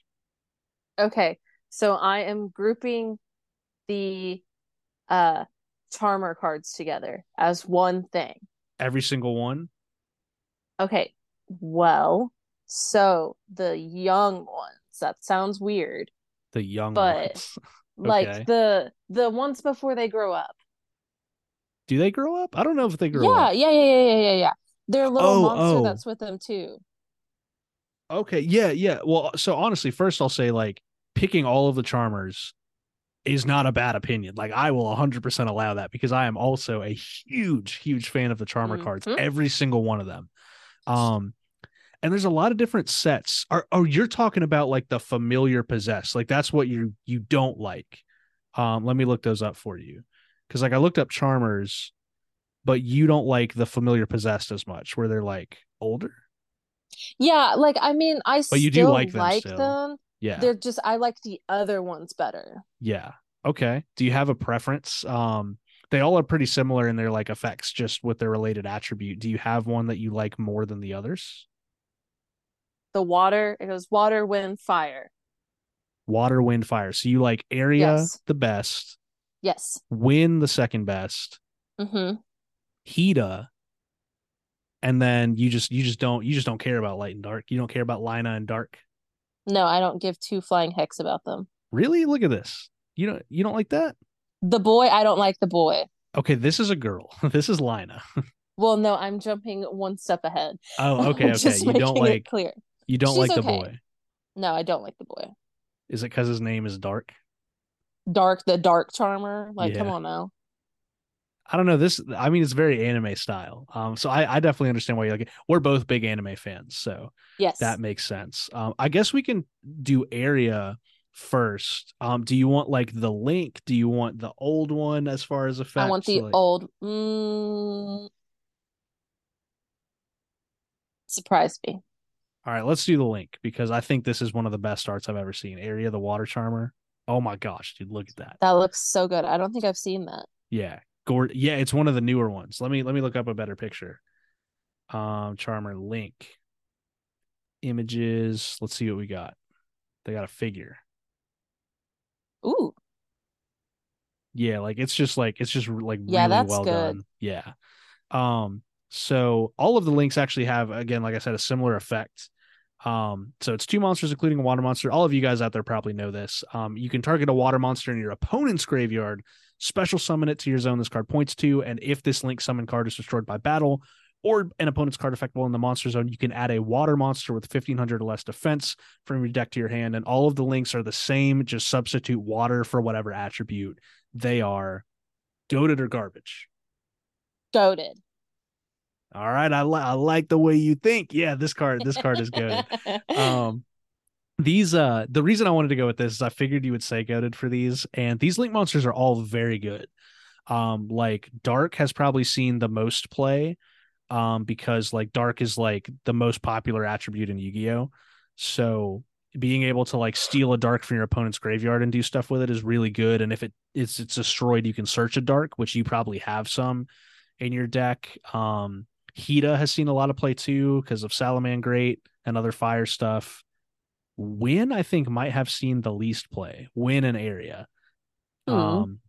Okay, so I am grouping the uh charmer cards together as one thing. Every single one. Okay, well, so the young ones, that sounds weird, The young but ones. like Okay. the ones before they grow up. Do they grow up? I don't know if they grow Yeah, up. yeah, yeah, yeah, yeah, yeah, yeah. Their little Oh, monster oh. that's with them too. Okay. Yeah, yeah. Well, so honestly, first I'll say like picking all of the charmers is not a bad opinion. Like I will 100% allow that because I am also a huge, huge fan of the charmer cards, Hmm. every single one of them. Um, and there's a lot of different sets. Are you're talking about like the familiar possessed? Like that's what you don't like. Let me look those up for you. Because like I looked up charmers, but you don't like the familiar possessed as much, where they're like older. Yeah, like I mean, I But you do still like them like still. them. Yeah. They're just I like the other ones better. Yeah. Okay. Do you have a preference? They all are pretty similar in their like effects, just with their related attribute. Do you have one that you like more than the others? The water, it goes water, wind, fire. Water, wind, fire. So you like area Yes. the best, Yes. wind the second best, Mm-hmm. Hida, and then you just don't care about light and dark. You don't care about Lina and dark. No, I don't give two flying hecks about them. Really? Look at this. You don't like that? The boy, I don't like the boy. Okay, this is a girl. This is Lina. Well, no, I'm jumping one step ahead. Oh, okay, I'm okay. just making it clear. You don't She's like the okay. boy. No, I don't like the boy. Is it because his name is Dark? Dark, the dark charmer. Like, come Yeah. on now. I don't know. I mean, it's very anime style. So I definitely understand why you like it. We're both big anime fans, so that Yes. makes sense. I guess we can do area first. Do you want like the Link? Do you want the old one as far as I want effects? the Like, old surprise me. all right, let's do the Link because I think this is one of the best arts I've ever seen. Area the Water Charmer. Oh my gosh, dude, look at that. That looks so good. I don't think I've seen that. Yeah, yeah, it's one of the newer ones. Let me look up a better picture. Charmer Link images. Let's see what we got. They got a figure. Ooh, Yeah, like it's just like yeah, really that's well good. done. Yeah. So all of the links actually have, again, like I said, a similar effect. So it's two monsters, including a water monster. All of you guys out there probably know this. You can target a water monster in your opponent's graveyard, special summon it to your zone this card points to, and if this link summon card is destroyed by battle or an opponent's card effect while in the monster zone, you can add a water monster with 1500 or less defense from your deck to your hand. And all of the links are the same, just substitute water for whatever attribute they are. Goaded or garbage? Goaded. All right, I like the way you think. Yeah, this card is goaded. Um, these the reason I wanted to go with this is I figured you would say goaded for these, and these link monsters are all very good. Like Dark has probably seen the most play, because like Dark is like the most popular attribute in Yu-Gi-Oh. So being able to like steal a Dark from your opponent's graveyard and do stuff with it is really good. And if it's destroyed, you can search a Dark, which you probably have some in your deck. Hida has seen a lot of play too because of Salamangreat and other fire stuff. Win, I think, might have seen the least play. Win an area. Hmm. Um,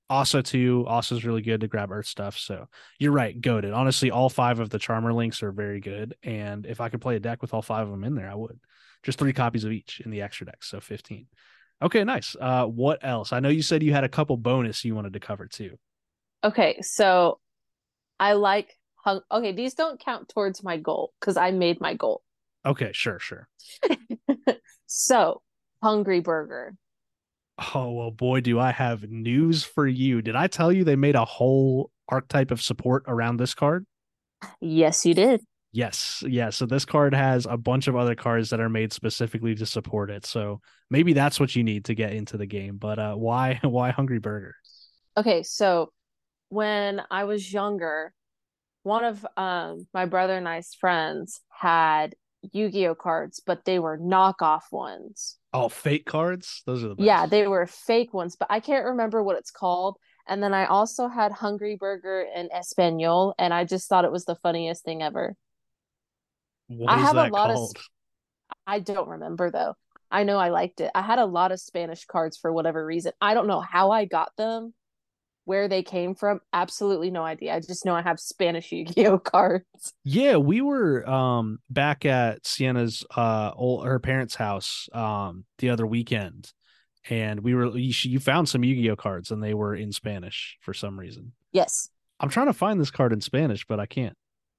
Asa too. Asa's really good to grab Earth stuff. So you're right, goaded. Honestly, all five of the Charmer links are very good. And if I could play a deck with all five of them in there, I would. Just 3 copies of each in the extra deck, so 15. Okay, nice. What else? I know you said you had a couple bonus you wanted to cover too. Okay, so I like okay, these don't count towards my goal because I made my goal. Okay, sure, sure. So, Hungry Burger. Oh, well, boy, do I have news for you. Did I tell you they made a whole archetype of support around this card? Yes, you did. Yes. Yeah. So this card has a bunch of other cards that are made specifically to support it. So maybe that's what you need to get into the game. But why why Hungry Burger? Okay, so when I was younger, one of my brother and I's friends had Yu-Gi-Oh cards, but they were knockoff ones. Oh, fake cards? Those are the Yeah, best. they were fake ones, but I can't remember what it's called. And then I also had Hungry Burger in Espanol, and I just thought it was the funniest thing ever. What I is have a that lot of, called? I don't remember though. I know I liked it. I had a lot of Spanish cards for whatever reason. I don't know how I got them, where they came from. Absolutely no idea. I just know I have Spanish Yu-Gi-Oh cards. Yeah, we were back at Sienna's her parents' house the other weekend, and you found some Yu-Gi-Oh cards and they were in Spanish for some reason. Yes. I'm trying to find this card in Spanish, but I can't.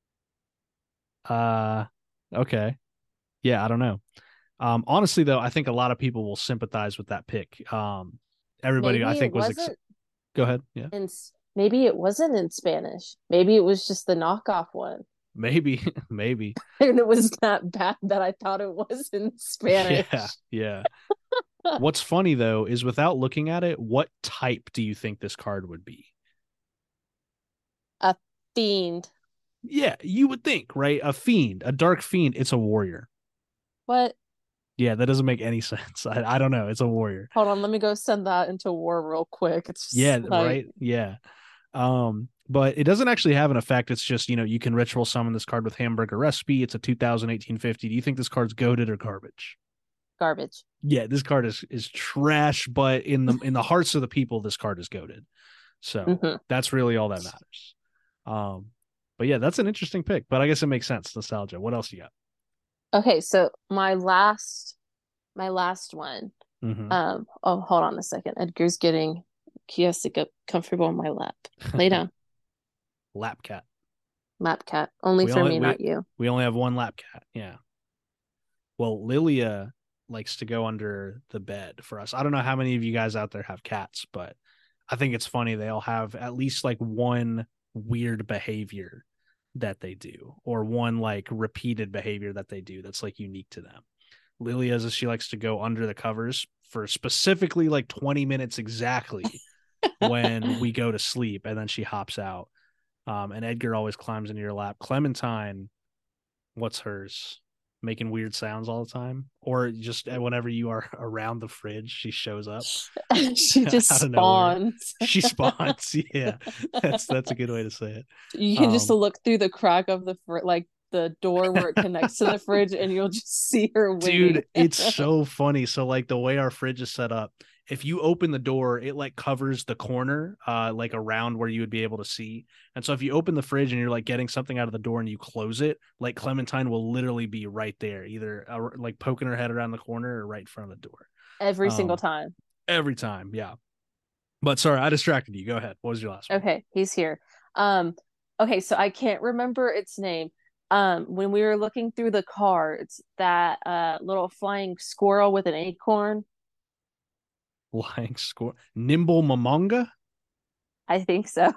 Uh okay. Yeah, I don't know. Honestly though, I think a lot of people will sympathize with that pick. Everybody I Maybe it think wasn't go ahead. Yeah. in maybe it wasn't in Spanish. Maybe it was just the knockoff one. Maybe maybe. And it was that bad that I thought it was in Yeah, Spanish. yeah. What's funny though is without looking at it, what type do you think this card would be? A fiend. Yeah, you would think, right? A fiend, a dark fiend. It's a warrior. What? Yeah, that doesn't make any sense. I don't know. It's a warrior. Hold on, let me go send that into war real quick. It's Yeah, just like right. Yeah. But it doesn't actually have an effect. It's just, you can ritual summon this card with Hamburger Recipe. It's a 2018-50. Do you think this card's goaded or garbage? garbage. Yeah, this card is trash, but in the hearts of the people, this card is goaded. So Hmm. that's really all that matters. Um, but yeah, that's an interesting pick. But I guess it makes sense. Nostalgia. What else you got? Okay, so my last one. Mm-hmm. Oh, hold on a second. Edgar's getting he has to get comfortable on my lap. Lay down. Lap cat. Lap cat. Only We for only me, we not you. we only have one lap cat. Yeah. Well, Lilia likes to go under the bed for us. I don't know how many of you guys out there have cats, but I think it's funny they all have at least like one weird behavior that they do, or one like repeated behavior that they do that's like unique to them. Lilia's she likes to go under the covers for specifically like 20 minutes exactly when we go to sleep, and then she hops out. And Edgar always climbs into your lap. Clementine, what's hers? Making weird sounds all the time, or just whenever you are around the fridge, she shows up She just out of nowhere. spawns. She spawns. Yeah, that's a good way to say it. You can just Um, look through the crack of like the door where it connects to the fridge, and you'll just see her waiting. dude, it's so funny. So like the way our fridge is set up, if you open the door, it like covers the corner, like around where you would be able to see. And so if you open the fridge and you're like getting something out of the door and you close it, like Clementine will literally be right there, either like poking her head around the corner or right in front of the door. Every single Um, time. every time, yeah. But sorry, I distracted you. Go ahead. What was your last one? Okay, he's here. Um, okay, so I can't remember its name. When we were looking through the cards, that little flying squirrel with an acorn, Lying score. Nimble Mamonga? I think so.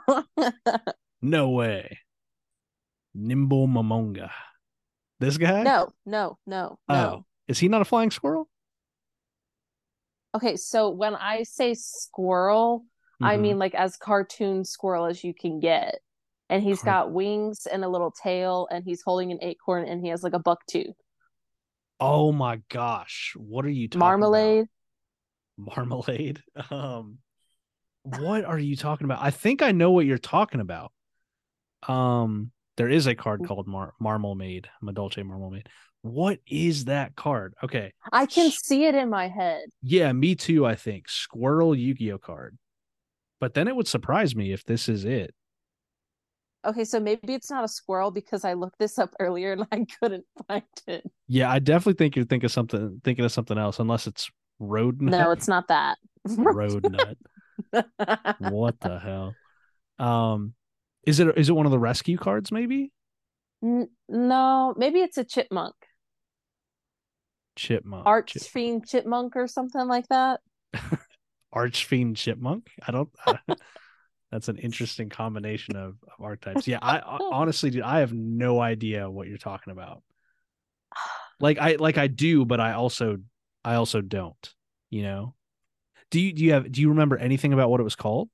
No way. Nimble Mamonga. This guy? No, no, no, Oh, no. is he not a flying squirrel? Okay, so when I say squirrel, I Mm-hmm. mean like as cartoon squirrel as you can get. And he's Cart- got wings and a little tail, and he's holding an acorn, and he has like a buck tooth. Oh my gosh. What are you talking about? Marmalade. Marmalade? Um, what are you talking about? I think I know what you're talking about. There is a card called Marmalade, Madolce Marmalade. What is that card? Okay. I can see it in my head. Yeah, me too, I think. Squirrel Yu-Gi-Oh card. But then it would surprise me if this is it. Okay, so maybe it's not a squirrel because I looked this up earlier and I couldn't find it. Yeah, I definitely think you're thinking of something else, unless it's road nut. No, it's not that. Road nut. What the hell? Um, is it one of the rescue cards? Maybe No, maybe it's a chipmunk. chipmunk, Archfiend chipmunk or something like that. archfiend chipmunk. That's an interesting combination of archetypes. Yeah, I honestly, dude, I have no idea what you're talking about. I do, but I also don't. You know? Do you remember anything about what it was called?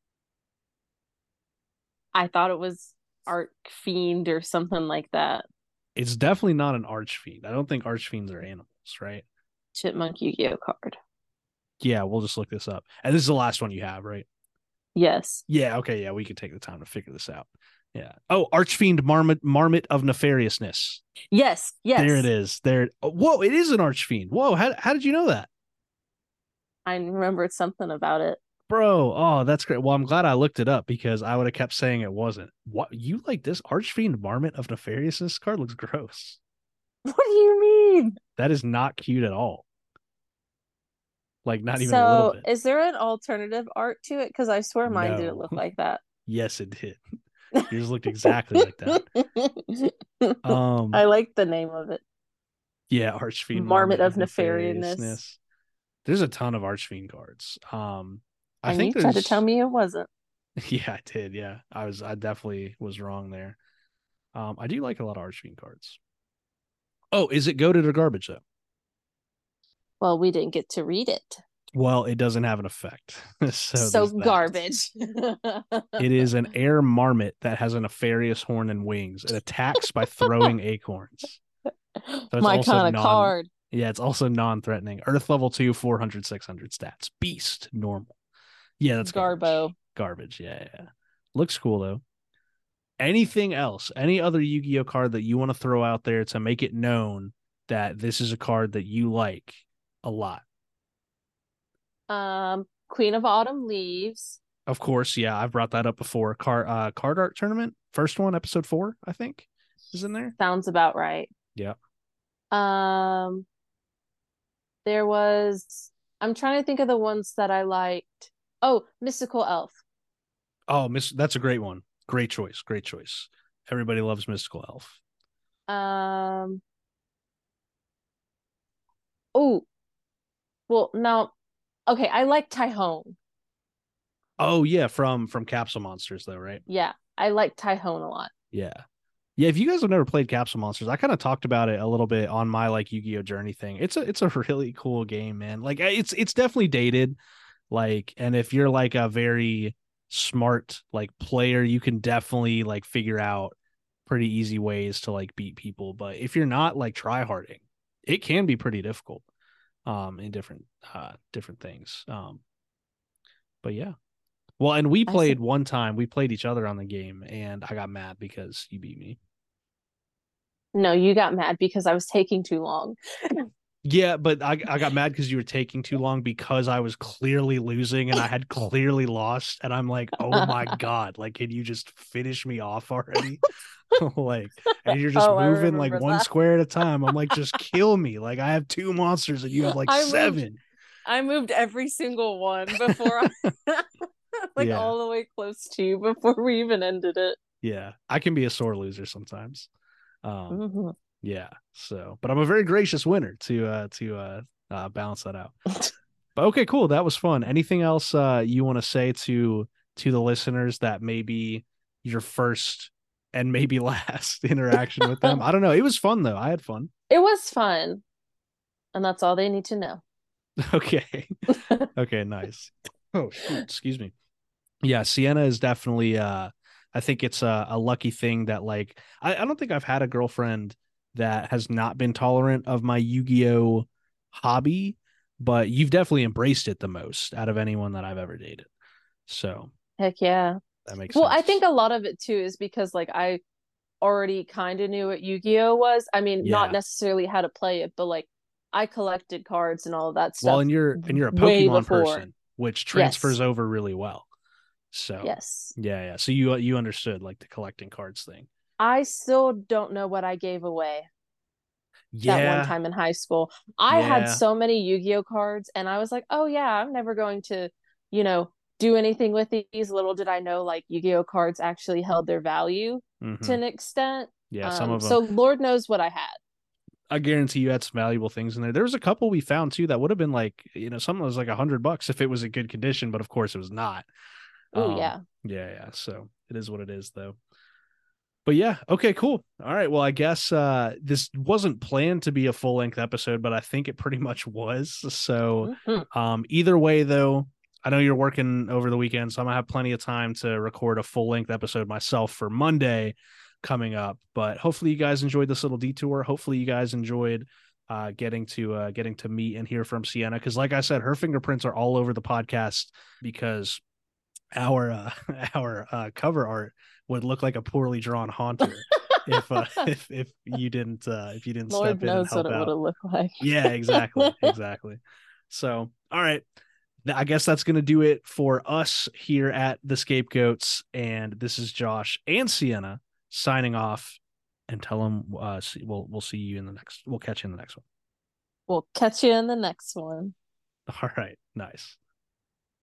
I thought it was Archfiend or something like that. It's definitely not an archfiend. I don't think archfiends are animals, right? Chipmunk Yu-Gi-Oh card. Yeah, we'll just look this up. And this is the last one you have, right? Yes. Yeah, okay, yeah, we could take the time to figure this out. Yeah. Oh, Archfiend Marmot of Nefariousness. Yes. There it Yes. is. There. Whoa, it is an Archfiend. Whoa, how did you know that? I remembered something about it. Bro, oh, that's great. Well, I'm glad I looked it up because I would have kept saying it wasn't. What you like this Archfiend Marmot of Nefariousness card looks gross. What do you mean? That is not cute at all. Like not even a little So, bit. is there an alternative art to it? Because I swear mine didn't No. look like that. Yes, it did. Yours looked exactly like that. I Um, like the name of it. yeah, Archfiend Marmot Marmot of of Nefariousness. Nefariousness. There's a ton of Archfiend cards. I And you think tried to tell there's me it wasn't. yeah, I did. Yeah. I definitely was wrong there. I do like a lot of Archfiend cards. Oh, is it goaded or garbage though? Well, we didn't get to read it. Well, it doesn't have an effect. So So there's that. garbage. It is an air marmot that has a nefarious horn and wings. It attacks by throwing acorns. So it's My also kind of card. yeah, it's also non-threatening. Earth level 2, 400, 600 stats. Beast, normal. Yeah, that's garbage. Garbo. Garbage. Yeah, yeah. Looks cool though. Anything else? Any other Yu-Gi-Oh card that you want to throw out there to make it known that this is a card that you like a lot? Queen of Autumn Leaves. Of course, yeah, I've brought that up before. Card art tournament, first one, episode 4, I think, is in there. Sounds about right. Yeah. Um, there was, I'm trying to think of the ones that I liked. Oh, Mystical Elf. Oh, that's a great one. Great choice. Great choice. Everybody loves Mystical Elf. Um, oh, well, now, okay, I like Tyhone. Oh yeah, from Capsule Monsters though, right? Yeah, I like Tyhone a lot. Yeah. Yeah, if you guys have never played Capsule Monsters, I kind of talked about it a little bit on my like Yu-Gi-Oh journey thing. It's a really cool game, man. Like it's definitely dated. Like, and if you're like a very smart like player, you can definitely like figure out pretty easy ways to like beat people. But if you're not like try harding, it can be pretty difficult in different things. But yeah. Well, and we I see. played one time, we played each other on the game and I got mad because you beat me. No, you got mad because I was taking too long. Yeah, but I got mad because you were taking too long because I was clearly losing and I had clearly lost. And I'm like, oh my God, like, can you just finish me off already? Like, and you're just Oh, I moving like remember one that. square at a time. I'm like, just kill me. Like, I have 2 monsters and you have like I moved 7. I moved every single one before I like Yeah. all the way close to you before we even ended it. Yeah. I can be a sore loser sometimes. Um, Mhm. yeah. So, but I'm a very gracious winner to balance that out. But okay, cool. That was fun. Anything else you want to say to the listeners that maybe your first and maybe last interaction with them? I don't know. It was fun though. I had fun. It was fun, and that's all they need to know. Okay. Okay, nice. Oh shoot, excuse me. Yeah, Sienna is definitely I think it's a lucky thing that like I don't think I've had a girlfriend that has not been tolerant of my Yu-Gi-Oh hobby, but you've definitely embraced it the most out of anyone that I've ever dated. So Heck yeah. that makes Well, I think sense. a lot of it too is because like I already kind of knew what Yu-Gi-Oh was. I mean, not Yeah. necessarily how to play it, but like I collected cards and all of that Well, stuff and you're a way Pokemon before. person, which transfers Yes. over really well. So Yes. yeah. So you understood like the collecting cards thing. I still don't know what I gave away that one Yeah, time in high school. I had yeah. so many Yu-Gi-Oh cards and I was like, "Oh yeah, I'm never going to, you know, do anything with these." Little did I know like Yu-Gi-Oh cards actually held their value to Hmm. an extent. Yeah, some of them. So Lord knows what I had. I guarantee you had some valuable things in there. There was a couple we found too that would have been like, something that was like $100 if it was in good condition, but of course it was not. Oh Um, yeah. yeah. So it is what it is though. But yeah, okay, cool. All right. Well, I guess this wasn't planned to be a full length episode, but I think it pretty much was. So Mhm. either way though, I know you're working over the weekend, so I'm gonna have plenty of time to record a full length episode myself for Monday coming up. But hopefully you guys enjoyed this little detour. Hopefully you guys enjoyed getting to meet and hear from Sienna. Because like I said, her fingerprints are all over the podcast because our our cover art would look like a poorly drawn haunter if you didn't Lord step in and knows what help it would out. have looked like. Yeah, exactly. So, all right. I guess that's going to do it for us here at the Scapegoats. And this is Josh and Sienna signing off. And tell them we'll see you in the next. We'll catch you in the next one. We'll catch you in the next one. All right, nice.